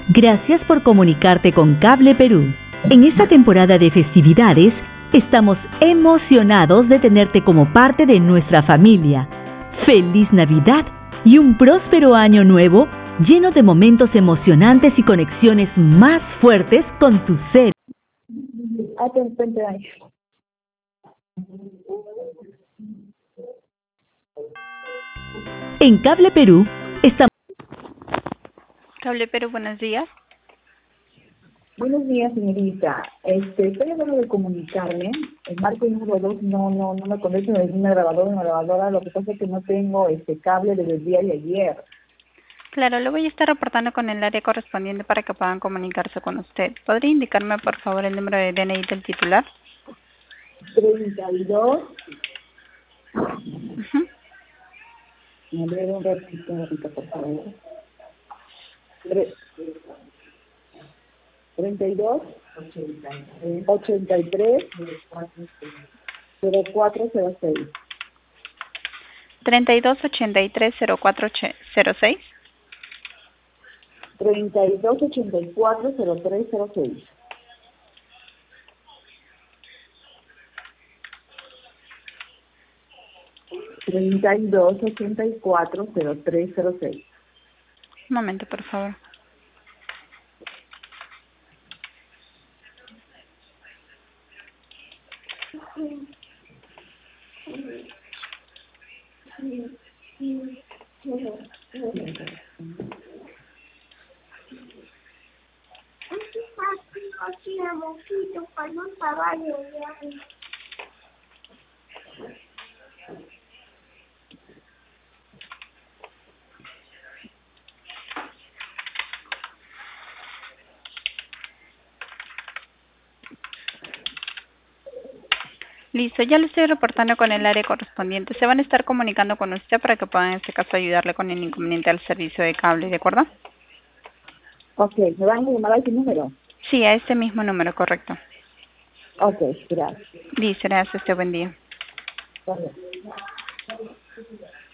Gracias por comunicarte con Cable Perú. En esta temporada de festividades, estamos emocionados de tenerte como parte de nuestra familia. ¡Feliz Navidad y un próspero año nuevo lleno de momentos emocionantes y conexiones más fuertes con tu ser! En Cable Perú, estamos... Cable Perú, buenos días. Buenos días, señorita. Estoy tratando de comunicarme. El marco número 2 no me conecta desde una grabadora. Lo que pasa es que no tengo cable desde el día de ayer. Claro, lo voy a estar reportando con el área correspondiente para que puedan comunicarse con usted. ¿Podría indicarme, por favor, el número de DNI del titular? 32. Uh-huh. Me agrego un ratito, por favor. 32 83 0406. 3283-0406. 3284-0306. Un momento, por favor. Listo, ya lo estoy reportando con el área correspondiente. Se van a estar comunicando con usted para que puedan en este caso ayudarle con el inconveniente al servicio de cable, ¿de acuerdo? Ok, ¿me van a llamar a ese número? Sí, a este mismo número, correcto. Ok, gracias. Listo, gracias, buen día. Vale.